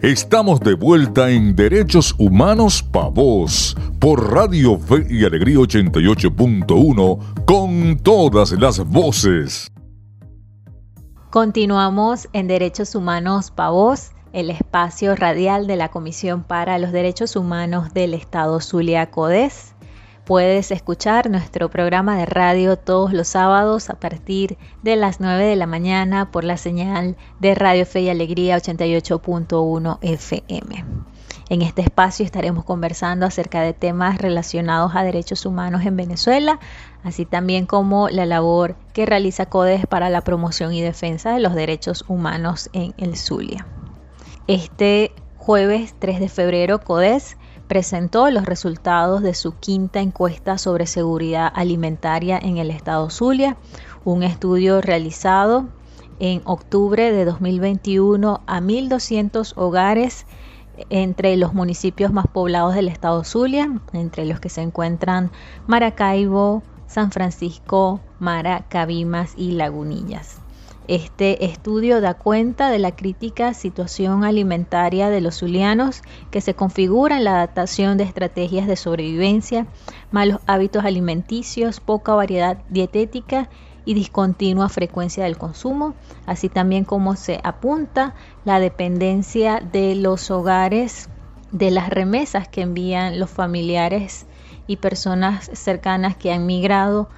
Estamos de vuelta en Derechos Humanos Pa' Vos, por Radio Fe y Alegría 88.1, con todas las voces. Continuamos en Derechos Humanos Pa' Vos, el espacio radial de la Comisión para los Derechos Humanos del Estado Zulia CODES. Puedes escuchar nuestro programa de radio todos los sábados a partir de las 9 de la mañana por la señal de Radio Fe y Alegría 88.1 FM. En este espacio estaremos conversando acerca de temas relacionados a derechos humanos en Venezuela, así también como la labor que realiza CODES para la promoción y defensa de los derechos humanos en el Zulia. Este jueves 3 de febrero, CODES presentó los resultados de su quinta encuesta sobre seguridad alimentaria en el estado Zulia, un estudio realizado en octubre de 2021 a 1.200 hogares entre los municipios más poblados del estado Zulia, entre los que se encuentran Maracaibo, San Francisco, Mara, Cabimas y Lagunillas. Este estudio da cuenta de la crítica situación alimentaria de los zulianos que se configura en la adaptación de estrategias de sobrevivencia, malos hábitos alimenticios, poca variedad dietética y discontinua frecuencia del consumo, así también como se apunta la dependencia de los hogares de las remesas que envían los familiares y personas cercanas que han migrado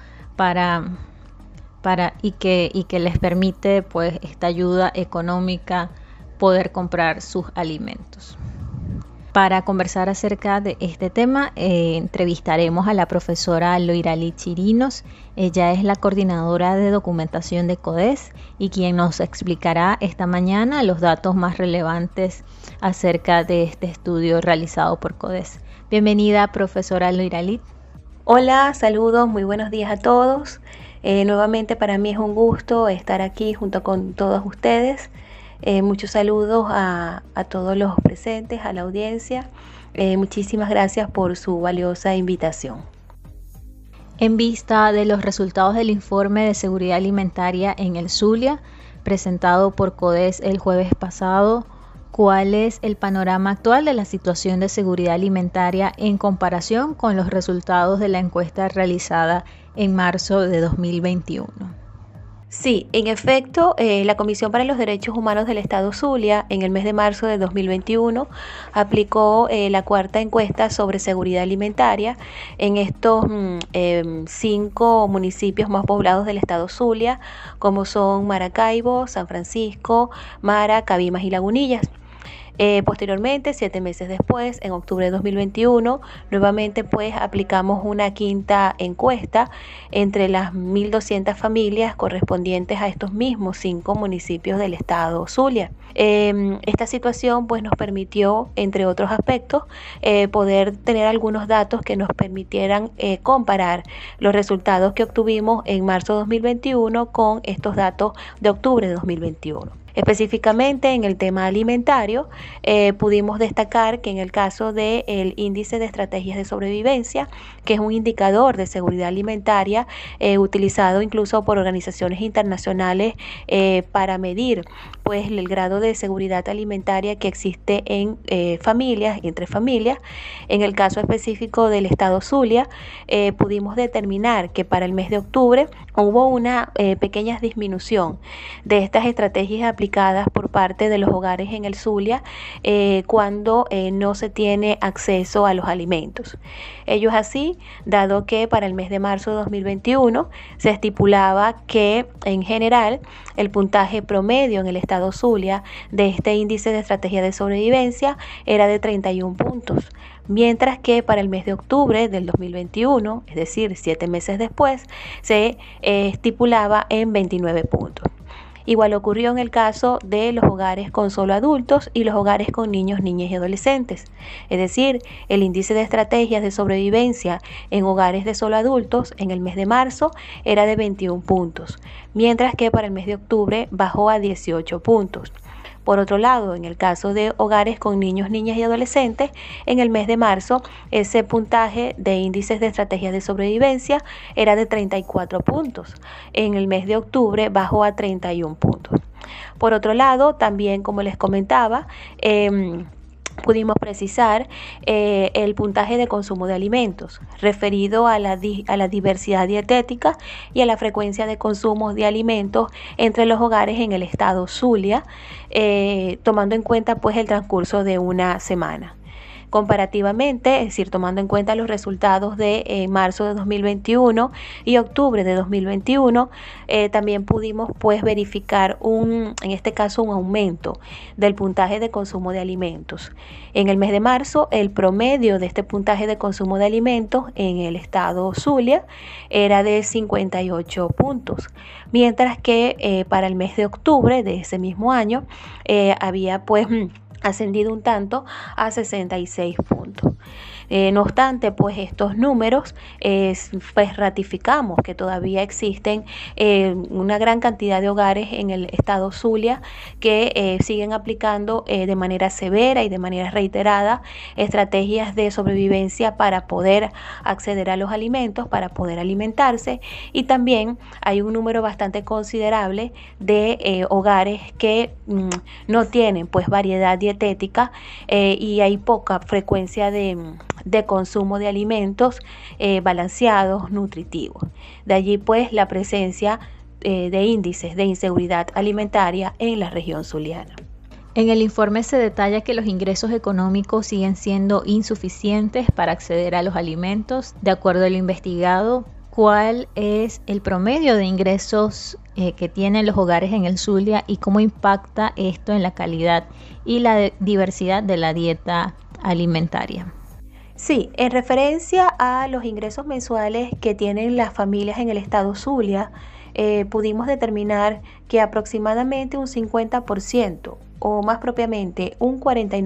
y que les permite pues esta ayuda económica poder comprar sus alimentos. Para conversar acerca de este tema, entrevistaremos a la profesora Loiralit Chirinos. Ella es la coordinadora de documentación de CODES y quien nos explicará esta mañana los datos más relevantes acerca de este estudio realizado por CODES. Bienvenida, profesora Loiralit. Hola, saludos, muy buenos días a todos. Nuevamente para mí es un gusto estar aquí junto con todos ustedes. Muchos saludos a todos los presentes, a la audiencia. Muchísimas gracias por su valiosa invitación. En vista de los resultados del informe de seguridad alimentaria en el Zulia, presentado por CODES el jueves pasado, ¿cuál es el panorama actual de la situación de seguridad alimentaria en comparación con los resultados de la encuesta realizada en marzo de 2021? Sí, en efecto, la Comisión para los Derechos Humanos del Estado Zulia en el mes de marzo de 2021 aplicó la cuarta encuesta sobre seguridad alimentaria en estos 5 municipios más poblados del Estado Zulia, como son Maracaibo, San Francisco, Mara, Cabimas y Lagunillas. Posteriormente, 7 meses después, en octubre de 2021, nuevamente pues aplicamos una quinta encuesta entre las 1.200 familias correspondientes a estos mismos 5 municipios del estado Zulia. Esta situación pues nos permitió, entre otros aspectos, poder tener algunos datos que nos permitieran comparar los resultados que obtuvimos en marzo de 2021 con estos datos de octubre de 2021. Específicamente en el tema alimentario, pudimos destacar que en el caso del índice de estrategias de sobrevivencia, que es un indicador de seguridad alimentaria utilizado incluso por organizaciones internacionales para medir pues el grado de seguridad alimentaria que existe en familias y entre familias. En el caso específico del estado Zulia, pudimos determinar que para el mes de octubre hubo una pequeña disminución de estas estrategias aplicadas por parte de los hogares en el Zulia cuando no se tiene acceso a los alimentos. Ello es así, dado que para el mes de marzo de 2021 se estipulaba que en general el puntaje promedio en el estado Zulia de este índice de estrategia de sobrevivencia era de 31 puntos, mientras que para el mes de octubre del 2021, es decir, 7 meses después, se estipulaba en 29 puntos. Igual ocurrió en el caso de los hogares con solo adultos y los hogares con niños, niñas y adolescentes. Es decir, el índice de estrategias de sobrevivencia en hogares de solo adultos en el mes de marzo era de 21 puntos, mientras que para el mes de octubre bajó a 18 puntos. Por otro lado, en el caso de hogares con niños, niñas y adolescentes, en el mes de marzo ese puntaje de índices de estrategias de sobrevivencia era de 34 puntos. En el mes de octubre bajó a 31 puntos. Por otro lado, también como les comentaba, pudimos precisar el puntaje de consumo de alimentos referido a la diversidad dietética y a la frecuencia de consumo de alimentos entre los hogares en el estado Zulia, tomando en cuenta pues el transcurso de una semana. Comparativamente, es decir, tomando en cuenta los resultados de marzo de 2021 y octubre de 2021, también pudimos pues verificar en este caso un aumento del puntaje de consumo de alimentos. En el mes de marzo, el promedio de este puntaje de consumo de alimentos en el estado Zulia era de 58 puntos, mientras que para el mes de octubre de ese mismo año había pues ascendido un tanto a 66 puntos. No obstante, pues estos números, pues ratificamos que todavía existen una gran cantidad de hogares en el estado Zulia que siguen aplicando de manera severa y de manera reiterada estrategias de sobrevivencia para poder acceder a los alimentos, para poder alimentarse, y también hay un número bastante considerable de hogares que no tienen pues variedad dietética y hay poca frecuencia de consumo de alimentos balanceados, nutritivos. De allí pues la presencia de índices de inseguridad alimentaria en la región zuliana. En el informe se detalla que los ingresos económicos siguen siendo insuficientes para acceder a los alimentos. De acuerdo a lo investigado, ¿cuál es el promedio de ingresos que tienen los hogares en el Zulia y cómo impacta esto en la calidad y la diversidad de la dieta alimentaria? Sí, en referencia a los ingresos mensuales que tienen las familias en el estado Zulia, pudimos determinar que aproximadamente un 50%, o más propiamente un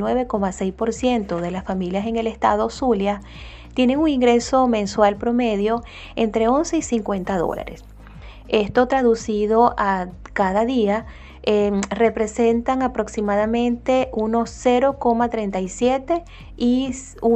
49,6% de las familias en el estado Zulia tienen un ingreso mensual promedio entre 11 y 50 dólares. Esto traducido a cada día representan aproximadamente unos 0,37 y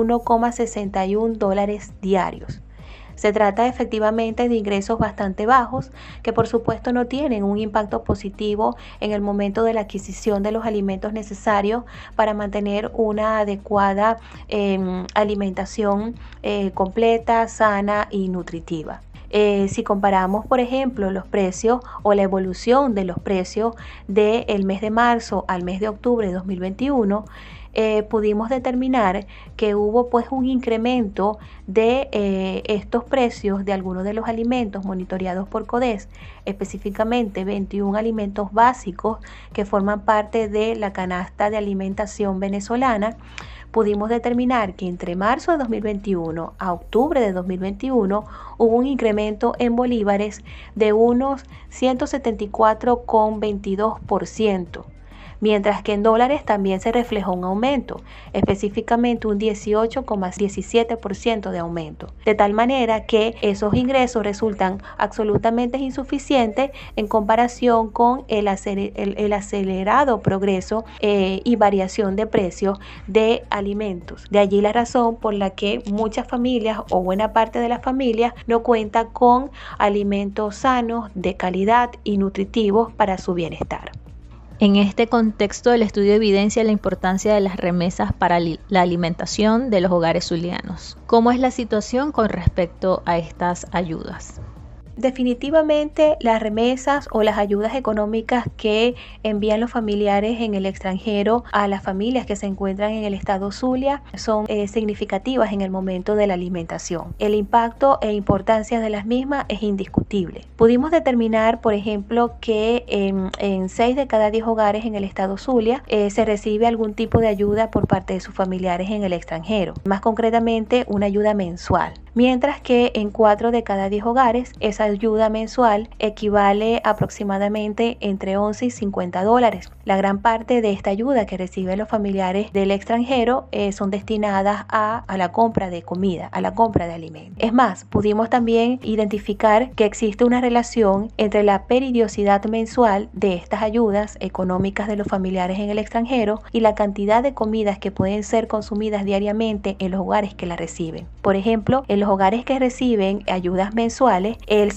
1,61 dólares diarios. Se trata efectivamente de ingresos bastante bajos que por supuesto no tienen un impacto positivo en el momento de la adquisición de los alimentos necesarios para mantener una adecuada alimentación completa, sana y nutritiva. Si comparamos, por ejemplo, los precios o la evolución de los precios del mes de marzo al mes de octubre de 2021, pudimos determinar que hubo pues un incremento de estos precios de algunos de los alimentos monitoreados por CODES, específicamente 21 alimentos básicos que forman parte de la canasta de alimentación venezolana. Pudimos determinar que entre marzo de 2021 a octubre de 2021 hubo un incremento en bolívares de unos 174,22%. Mientras que en dólares también se reflejó un aumento, específicamente un 18,17% de aumento. De tal manera que esos ingresos resultan absolutamente insuficientes en comparación con el acelerado progreso y variación de precios de alimentos. De allí la razón por la que muchas familias o buena parte de las familias no cuenta con alimentos sanos, de calidad y nutritivos para su bienestar. En este contexto, el estudio evidencia la importancia de las remesas para la alimentación de los hogares zulianos. ¿Cómo es la situación con respecto a estas ayudas? Definitivamente las remesas o las ayudas económicas que envían los familiares en el extranjero a las familias que se encuentran en el estado Zulia son significativas en el momento de la alimentación. El impacto e importancia de las mismas es indiscutible. Pudimos determinar, por ejemplo, que en 6 de cada 10 hogares en el estado Zulia se recibe algún tipo de ayuda por parte de sus familiares en el extranjero, más concretamente una ayuda mensual. Mientras que en 4 de cada 10 hogares esa ayuda mensual equivale aproximadamente entre 11 y $50. La gran parte de esta ayuda que reciben los familiares del extranjero son destinadas a la compra de comida, a la compra de alimentos. Es más, pudimos también identificar que existe una relación entre la periodicidad mensual de estas ayudas económicas de los familiares en el extranjero y la cantidad de comidas que pueden ser consumidas diariamente en los hogares que la reciben. Por ejemplo, en los hogares que reciben ayudas mensuales, el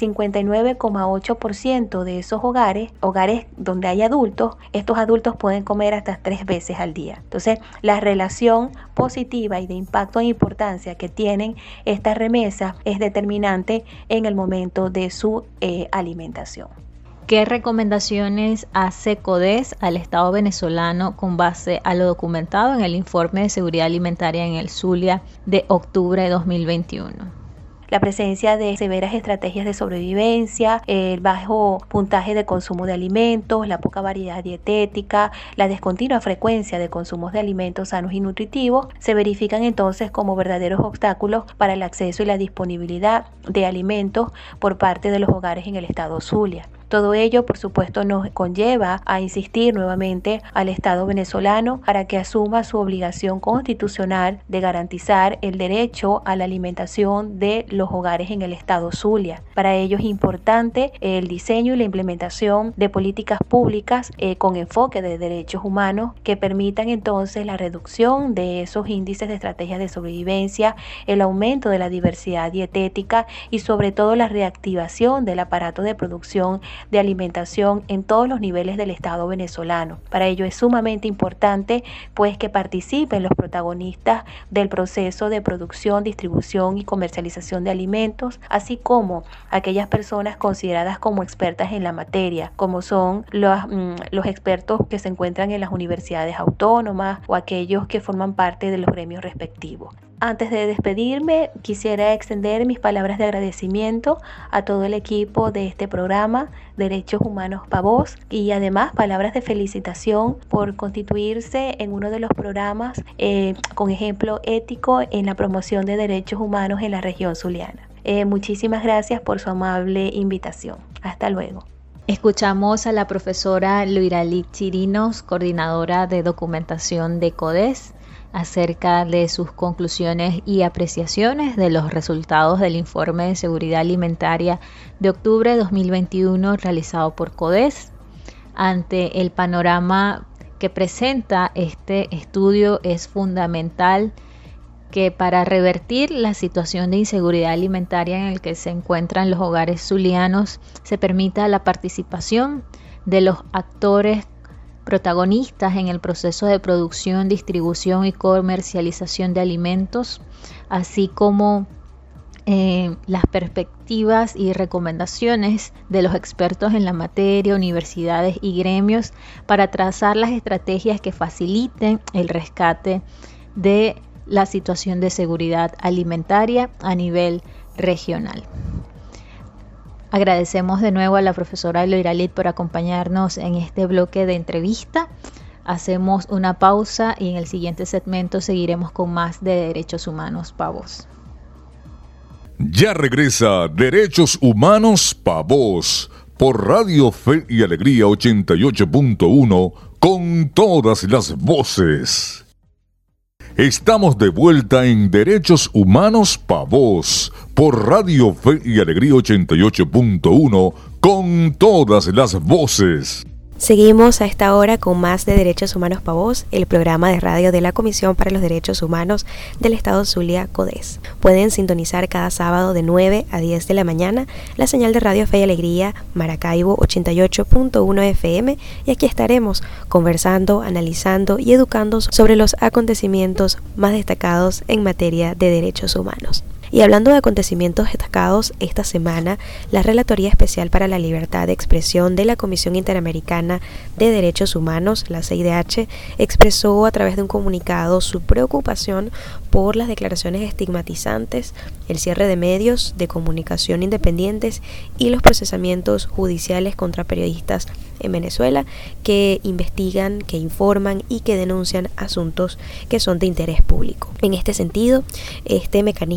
59,8% de esos hogares donde hay adultos, estos adultos pueden comer hasta 3 veces al día. Entonces, la relación positiva y de impacto e importancia que tienen estas remesas es determinante en el momento de su alimentación. ¿Qué recomendaciones hace CODES al Estado venezolano con base a lo documentado en el Informe de Seguridad Alimentaria en el Zulia de octubre de 2021? La presencia de severas estrategias de sobrevivencia, el bajo puntaje de consumo de alimentos, la poca variedad dietética, la descontinua frecuencia de consumos de alimentos sanos y nutritivos se verifican entonces como verdaderos obstáculos para el acceso y la disponibilidad de alimentos por parte de los hogares en el estado Zulia. Todo ello, por supuesto, nos conlleva a insistir nuevamente al Estado venezolano para que asuma su obligación constitucional de garantizar el derecho a la alimentación de los hogares en el Estado Zulia. Para ello es importante el diseño y la implementación de políticas públicas con enfoque de derechos humanos que permitan entonces la reducción de esos índices de estrategias de sobrevivencia, el aumento de la diversidad dietética y sobre todo la reactivación del aparato de producción de alimentación en todos los niveles del Estado venezolano. Para ello es sumamente importante pues que participen los protagonistas del proceso de producción, distribución y comercialización de alimentos, así como aquellas personas consideradas como expertas en la materia, como son los expertos que se encuentran en las universidades autónomas o aquellos que forman parte de los gremios respectivos. Antes de despedirme, quisiera extender mis palabras de agradecimiento a todo el equipo de este programa Derechos Humanos PAVOS y además palabras de felicitación por constituirse en uno de los programas con ejemplo ético en la promoción de derechos humanos en la región zuliana. Muchísimas gracias por su amable invitación. Hasta luego. Escuchamos a la profesora Liralit Chirinos, coordinadora de documentación de CODES, acerca de sus conclusiones y apreciaciones de los resultados del Informe de Seguridad Alimentaria de octubre de 2021 realizado por CODES. Ante el panorama que presenta este estudio, es fundamental que para revertir la situación de inseguridad alimentaria en el que se encuentran los hogares zulianos se permita la participación de los actores protagonistas en el proceso de producción, distribución y comercialización de alimentos, así como las perspectivas y recomendaciones de los expertos en la materia, universidades y gremios para trazar las estrategias que faciliten el rescate de la situación de seguridad alimentaria a nivel regional. Agradecemos de nuevo a la profesora Liralit por acompañarnos en este bloque de entrevista. Hacemos una pausa y en el siguiente segmento seguiremos con más de Derechos Humanos PAVOS. Ya regresa Derechos Humanos PAVOS por Radio Fe y Alegría 88.1 con todas las voces. Estamos de vuelta en Derechos Humanos PAVOS por Radio Fe y Alegría 88.1 con todas las voces. Seguimos a esta hora con más de Derechos Humanos PAVOS, el programa de radio de la Comisión para los Derechos Humanos del Estado Zulia, CODES. Pueden sintonizar cada sábado de 9 a 10 de la mañana la señal de Radio Fe y Alegría Maracaibo 88.1 FM y aquí estaremos conversando, analizando y educando sobre los acontecimientos más destacados en materia de derechos humanos. Y hablando de acontecimientos destacados, esta semana, la Relatoría Especial para la Libertad de Expresión de la Comisión Interamericana de Derechos Humanos, la CIDH, expresó a través de un comunicado su preocupación por las declaraciones estigmatizantes, el cierre de medios de comunicación independientes y los procesamientos judiciales contra periodistas en Venezuela que investigan, que informan y que denuncian asuntos que son de interés público. En este sentido, este mecanismo llamó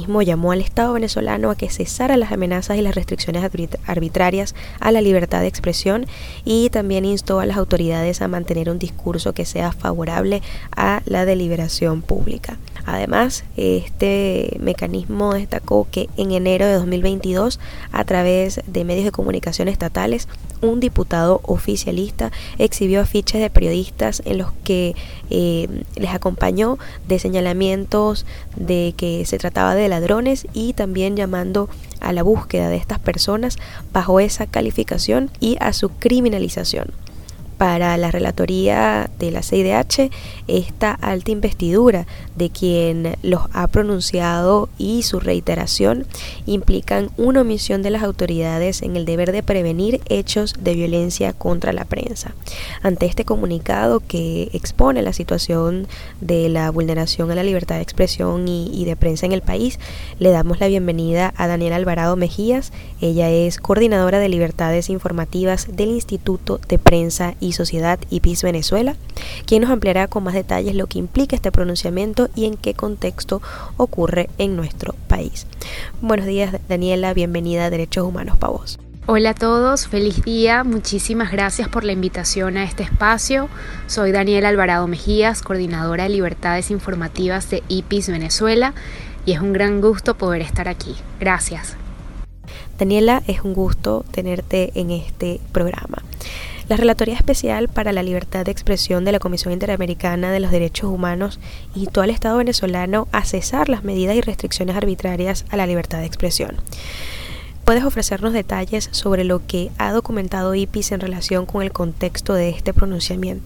llamó al Estado venezolano a que cesara las amenazas y las restricciones arbitrarias a la libertad de expresión, y también instó a las autoridades a mantener un discurso que sea favorable a la deliberación pública. Además, este mecanismo destacó que en enero de 2022, a través de medios de comunicación estatales, un diputado oficialista exhibió afiches de periodistas en los que les acompañó de señalamientos de que se trataba de ladrones, y también llamando a la búsqueda de estas personas bajo esa calificación y a su criminalización. Para la relatoría de la CIDH, esta alta investidura de quien los ha pronunciado y su reiteración implican una omisión de las autoridades en el deber de prevenir hechos de violencia contra la prensa. Ante este comunicado, que expone la situación de la vulneración a la libertad de expresión y de prensa en el país, le damos la bienvenida a Daniela Alvarado Mejías. Ella es coordinadora de libertades informativas del Instituto de Prensa y Sociedad IPIS Venezuela, quien nos ampliará con más detalles lo que implica este pronunciamiento y en qué contexto ocurre en nuestro país. Buenos días, Daniela, bienvenida a Derechos Humanos Pavos. Hola a todos, feliz día, muchísimas gracias por la invitación a este espacio. Soy Daniela Alvarado Mejías, coordinadora de libertades informativas de IPIS Venezuela, y es un gran gusto poder estar aquí. Gracias. Daniela, es un gusto tenerte en este programa. La Relatoría Especial para la Libertad de Expresión de la Comisión Interamericana de los Derechos Humanos instó al Estado venezolano a cesar las medidas y restricciones arbitrarias a la libertad de expresión. ¿Puedes ofrecernos detalles sobre lo que ha documentado IPIS en relación con el contexto de este pronunciamiento?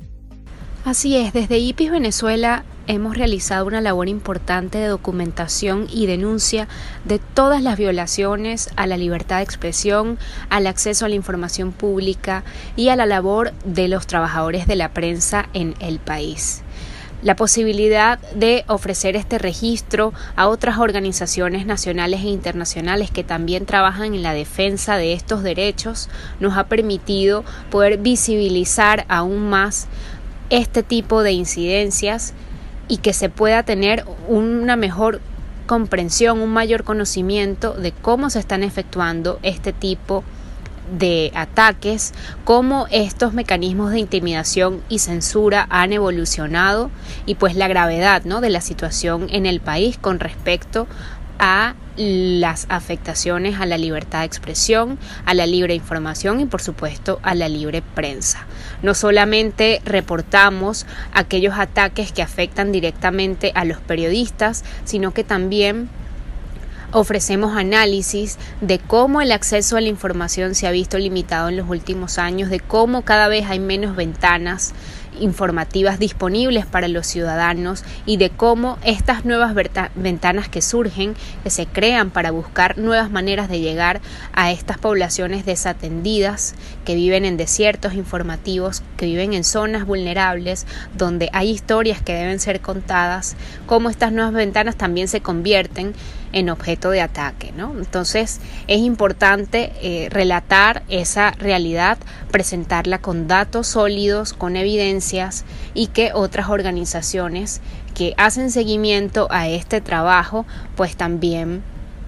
Así es, desde IPIS Venezuela hemos realizado una labor importante de documentación y denuncia de todas las violaciones a la libertad de expresión, al acceso a la información pública y a la labor de los trabajadores de la prensa en el país. La posibilidad de ofrecer este registro a otras organizaciones nacionales e internacionales que también trabajan en la defensa de estos derechos nos ha permitido poder visibilizar aún más este tipo de incidencias y que se pueda tener una mejor comprensión, un mayor conocimiento de cómo se están efectuando este tipo de ataques, cómo estos mecanismos de intimidación y censura han evolucionado y pues la gravedad, ¿no?, de la situación en el país con respecto a las afectaciones a la libertad de expresión, a la libre información y por supuesto a la libre prensa. No solamente reportamos aquellos ataques que afectan directamente a los periodistas, sino que también ofrecemos análisis de cómo el acceso a la información se ha visto limitado en los últimos años, de cómo cada vez hay menos ventanas informativas disponibles para los ciudadanos y de cómo estas nuevas ventanas que surgen, que se crean para buscar nuevas maneras de llegar a estas poblaciones desatendidas que viven en desiertos informativos, que viven en zonas vulnerables donde hay historias que deben ser contadas, cómo estas nuevas ventanas también se convierten en objeto de ataque, ¿no? Entonces es importante relatar esa realidad, presentarla con datos sólidos, con evidencias, y que otras organizaciones que hacen seguimiento a este trabajo pues también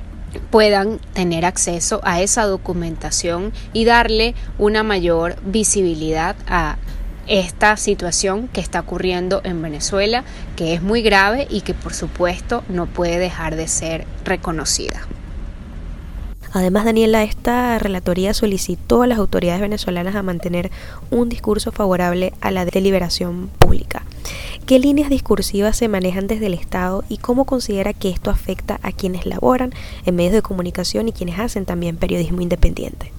puedan tener acceso a esa documentación y darle una mayor visibilidad a esta situación que está ocurriendo en Venezuela, que es muy grave y que por supuesto no puede dejar de ser reconocida. Además, Daniela, esta relatoría solicitó a las autoridades venezolanas a mantener un discurso favorable a la deliberación pública. ¿Qué líneas discursivas se manejan desde el Estado y cómo considera que esto afecta a quienes laboran en medios de comunicación y quienes hacen también periodismo independiente?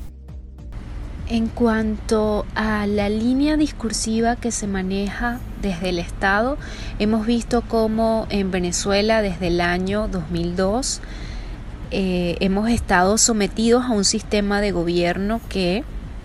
En cuanto a la línea discursiva que se maneja desde el Estado, hemos visto cómo en Venezuela desde el año 2002 hemos estado sometidos a un sistema de gobierno que,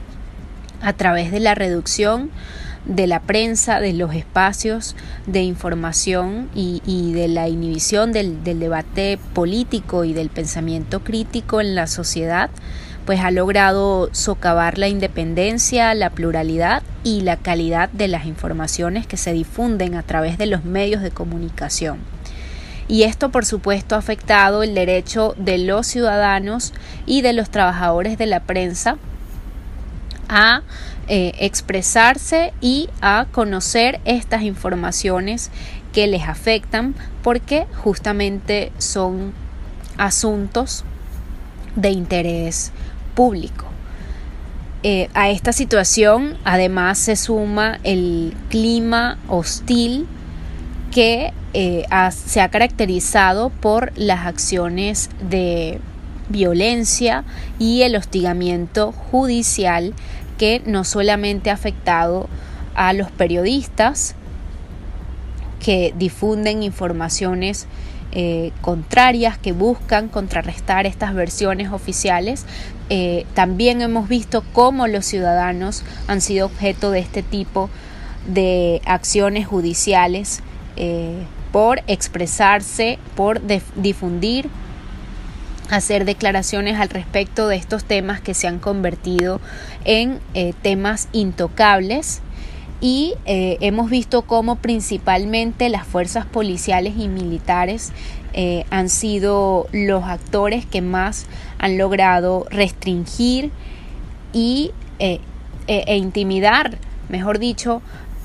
a través de la reducción de la prensa, de los espacios de información y de la inhibición del debate político y del pensamiento crítico en la sociedad, pues ha logrado socavar la independencia, la pluralidad y la calidad de las informaciones que se difunden a través de los medios de comunicación. y esto por supuesto ha afectado el derecho de los ciudadanos y de los trabajadores de la prensa a expresarse y a conocer estas informaciones que les afectan, porque justamente son asuntos de interés público. A esta situación además se suma el clima hostil que se ha caracterizado por las acciones de violencia y el hostigamiento judicial, que no solamente ha afectado a los periodistas que difunden informaciones contrarias, que buscan contrarrestar estas versiones oficiales. También hemos visto cómo los ciudadanos han sido objeto de este tipo de acciones judiciales por expresarse, por difundir, hacer declaraciones al respecto de estos temas que se han convertido en temas intocables. Y hemos visto cómo principalmente las fuerzas policiales y militares han sido los actores que más han logrado restringir e intimidar, mejor dicho,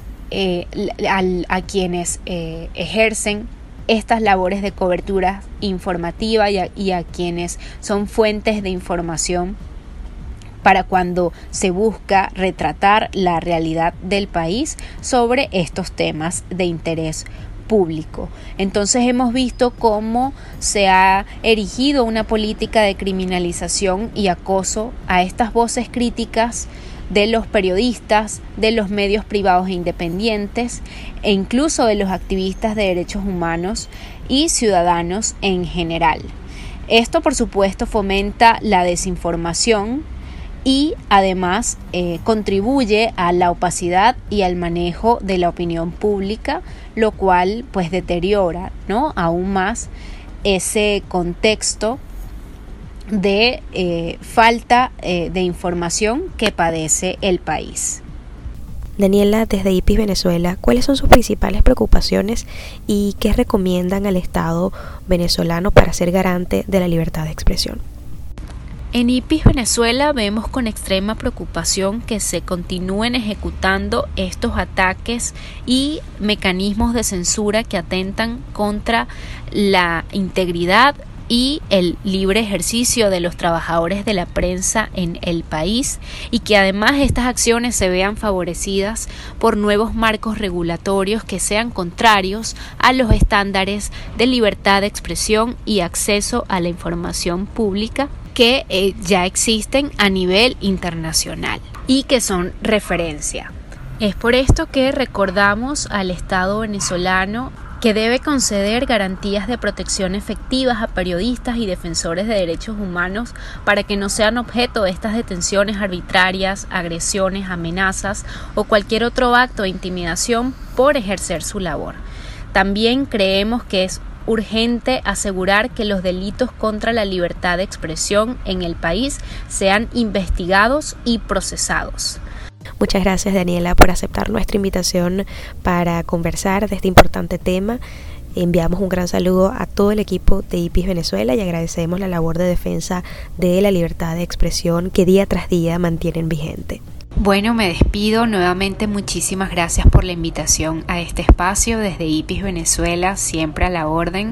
a quienes ejercen estas labores de cobertura informativa y a quienes son fuentes de información para cuando se busca retratar la realidad del país sobre estos temas de interés público. Entonces hemos visto cómo se ha erigido una política de criminalización y acoso a estas voces críticas de los periodistas, de los medios privados e independientes, e incluso de los activistas de derechos humanos y ciudadanos en general. Esto, por supuesto, fomenta la desinformación y además contribuye a la opacidad y al manejo de la opinión pública, lo cual pues deteriora, ¿no?, aún más ese contexto de falta de información que padece el país. Daniela, desde IPIS Venezuela, ¿cuáles son sus principales preocupaciones y qué recomiendan al Estado venezolano para ser garante de la libertad de expresión? En IPIS Venezuela vemos con extrema preocupación que se continúen ejecutando estos ataques y mecanismos de censura que atentan contra la integridad y el libre ejercicio de los trabajadores de la prensa en el país, y que además estas acciones se vean favorecidas por nuevos marcos regulatorios que sean contrarios a los estándares de libertad de expresión y acceso a la información pública que ya existen a nivel internacional y que son referencia. Es por esto que recordamos al Estado venezolano que debe conceder garantías de protección efectivas a periodistas y defensores de derechos humanos para que no sean objeto de estas detenciones arbitrarias, agresiones, amenazas o cualquier otro acto de intimidación por ejercer su labor. También creemos que es urgente asegurar que los delitos contra la libertad de expresión en el país sean investigados y procesados. Muchas gracias, Daniela, por aceptar nuestra invitación para conversar de este importante tema. Enviamos un gran saludo a todo el equipo de IPIS Venezuela y agradecemos la labor de defensa de la libertad de expresión que día tras día mantienen vigente. Bueno, me despido nuevamente. Muchísimas gracias por la invitación a este espacio desde IPIS Venezuela, siempre a la orden,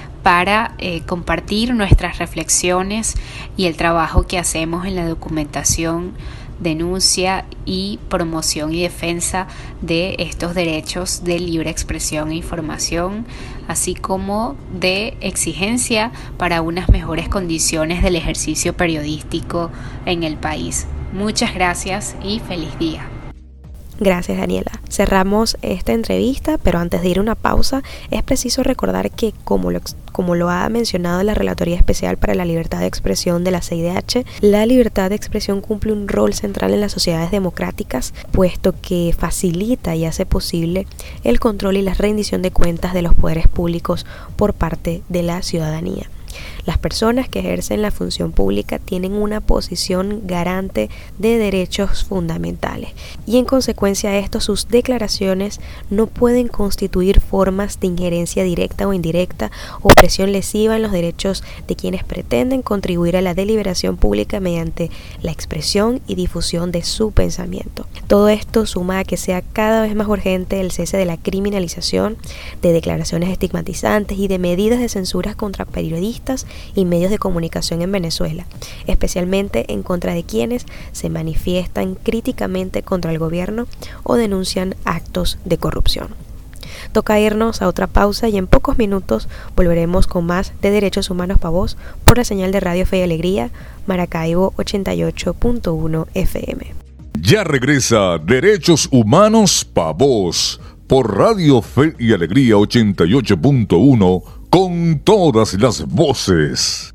para compartir nuestras reflexiones y el trabajo que hacemos en la documentación, denuncia y promoción y defensa de estos derechos de libre expresión e información, así como de exigencia para unas mejores condiciones del ejercicio periodístico en el país. Muchas gracias y feliz día. Gracias, Daniela. Cerramos esta entrevista, pero antes de ir a una pausa, es preciso recordar que, como lo ha mencionado la Relatoría Especial para la Libertad de Expresión de la CIDH, la libertad de expresión cumple un rol central en las sociedades democráticas, puesto que facilita y hace posible el control y la rendición de cuentas de los poderes públicos por parte de la ciudadanía. Las personas que ejercen la función pública tienen una posición garante de derechos fundamentales y en consecuencia de esto sus declaraciones no pueden constituir formas de injerencia directa o indirecta o presión lesiva en los derechos de quienes pretenden contribuir a la deliberación pública mediante la expresión y difusión de su pensamiento. Todo esto suma a que sea cada vez más urgente el cese de la criminalización, de declaraciones estigmatizantes y de medidas de censura contra periodistas y medios de comunicación en Venezuela, especialmente en contra de quienes se manifiestan críticamente contra el gobierno o denuncian actos de corrupción. Toca irnos a otra pausa y en pocos minutos volveremos con más de Derechos Humanos Pa' Vos por la señal de Radio Fe y Alegría, Maracaibo 88.1 FM. Ya regresa Derechos Humanos Pa' Vos por Radio Fe y Alegría 88.1 con todas las voces.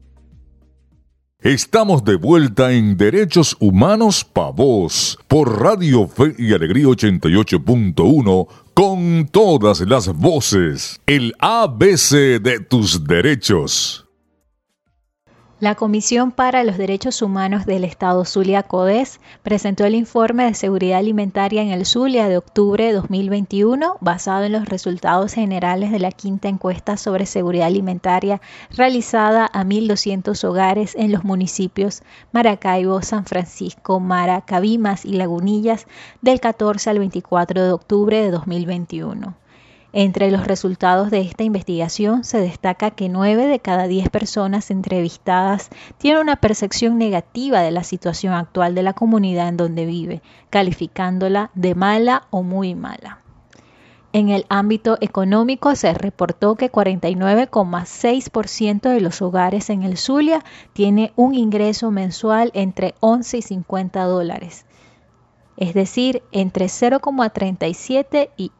Estamos de vuelta en Derechos Humanos Pa' Vos por Radio Fe y Alegría 88.1 con todas las voces. El ABC de tus derechos. La Comisión para los Derechos Humanos del Estado Zulia CODES presentó el informe de seguridad alimentaria en el Zulia de octubre de 2021 basado en los resultados generales de la quinta encuesta sobre seguridad alimentaria realizada a 1.200 hogares en los municipios Maracaibo, San Francisco, Mara, Cabimas y Lagunillas del 14 al 24 de octubre de 2021. Entre los resultados de esta investigación se destaca que 9 de cada 10 personas entrevistadas tienen una percepción negativa de la situación actual de la comunidad en donde vive, calificándola de mala o muy mala. En el ámbito económico se reportó que 49,6% de los hogares en el Zulia tiene un ingreso mensual entre 11 y 50 dólares. Es decir, entre 0,37 y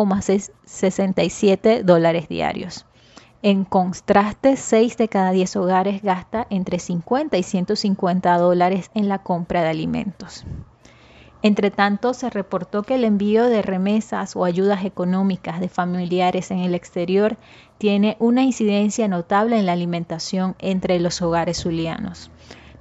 1,67 dólares diarios. En contraste, 6 de cada 10 hogares gasta entre 50 y 150 dólares en la compra de alimentos. Entre tanto, se reportó que el envío de remesas o ayudas económicas de familiares en el exterior tiene una incidencia notable en la alimentación entre los hogares zulianos.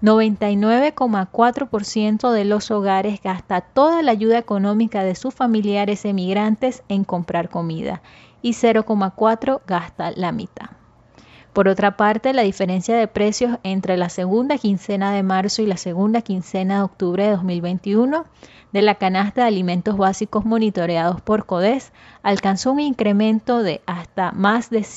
99,4% de los hogares gasta toda la ayuda económica de sus familiares emigrantes en comprar comida y 0,4% gasta la mitad. Por otra parte, la diferencia de precios entre la segunda quincena de marzo y la segunda quincena de octubre de 2021 de la canasta de alimentos básicos monitoreados por CODES alcanzó un incremento de hasta más de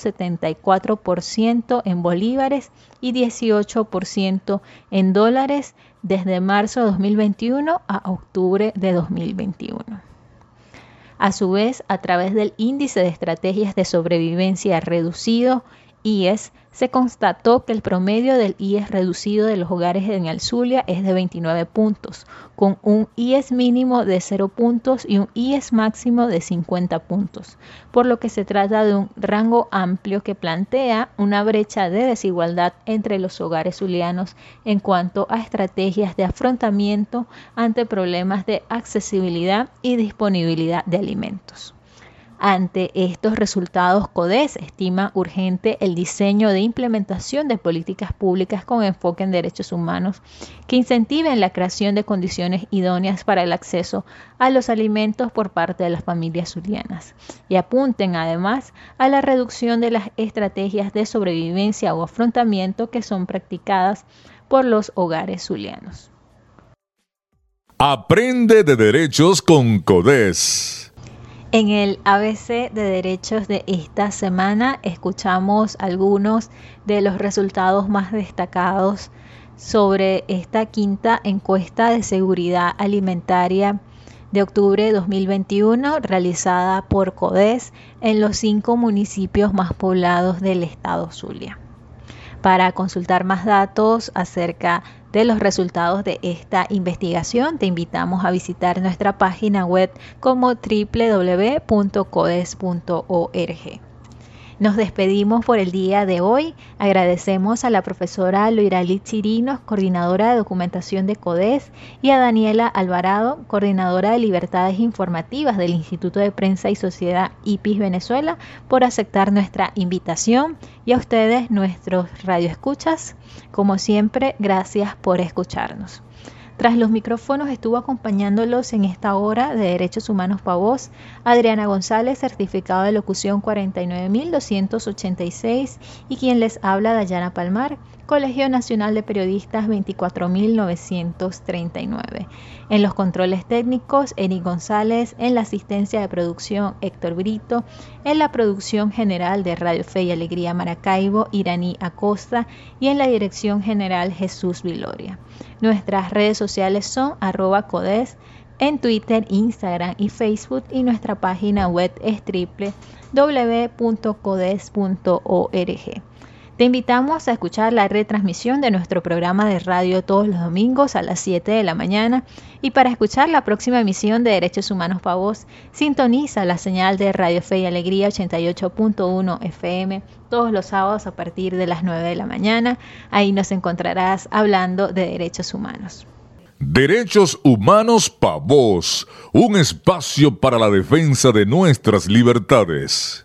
174% en bolívares y 18% en dólares desde marzo de 2021 a octubre de 2021. A su vez, a través del Índice de Estrategias de Sobrevivencia Reducido, IES, se constató que el promedio del IES reducido de los hogares en el Zulia es de 29 puntos, con un IES mínimo de 0 puntos y un IES máximo de 50 puntos, por lo que se trata de un rango amplio que plantea una brecha de desigualdad entre los hogares zulianos en cuanto a estrategias de afrontamiento ante problemas de accesibilidad y disponibilidad de alimentos. Ante estos resultados, CODES estima urgente el diseño de implementación de políticas públicas con enfoque en derechos humanos que incentiven la creación de condiciones idóneas para el acceso a los alimentos por parte de las familias zulianas y apunten además a la reducción de las estrategias de sobrevivencia o afrontamiento que son practicadas por los hogares zulianos. Aprende de derechos con CODES. En el ABC de derechos de esta semana escuchamos algunos de los resultados más destacados sobre esta quinta encuesta de seguridad alimentaria de octubre de 2021 realizada por CODES en los 5 municipios más poblados del estado Zulia. Para consultar más datos acerca de los resultados de esta investigación, te invitamos a visitar nuestra página web como www.codes.org. Nos despedimos por el día de hoy. Agradecemos a la profesora Loiralit Chirinos, coordinadora de documentación de CODES, y a Daniela Alvarado, coordinadora de libertades informativas del Instituto de Prensa y Sociedad IPIS Venezuela, por aceptar nuestra invitación. Y a ustedes, nuestros radioescuchas, como siempre, gracias por escucharnos. Tras los micrófonos estuvo acompañándolos en esta hora de Derechos Humanos Pavós, Adriana González, certificado de locución 49.286, y quien les habla, Dayana Palmar, Colegio Nacional de Periodistas 24.939. En los controles técnicos, Eric González; en la asistencia de producción, Héctor Brito; en la producción general de Radio Fe y Alegría Maracaibo, Iraní Acosta; y en la dirección general, Jesús Viloria. Nuestras redes sociales son @codes en Twitter, Instagram y Facebook, y nuestra página web es www.codes.org. Te invitamos a escuchar la retransmisión de nuestro programa de radio todos los domingos a las 7 de la mañana, y para escuchar la próxima emisión de Derechos Humanos Pavós, sintoniza la señal de Radio Fe y Alegría 88.1 FM todos los sábados a partir de las 9 de la mañana. Ahí nos encontrarás hablando de derechos humanos. Derechos Humanos Pavós, un espacio para la defensa de nuestras libertades.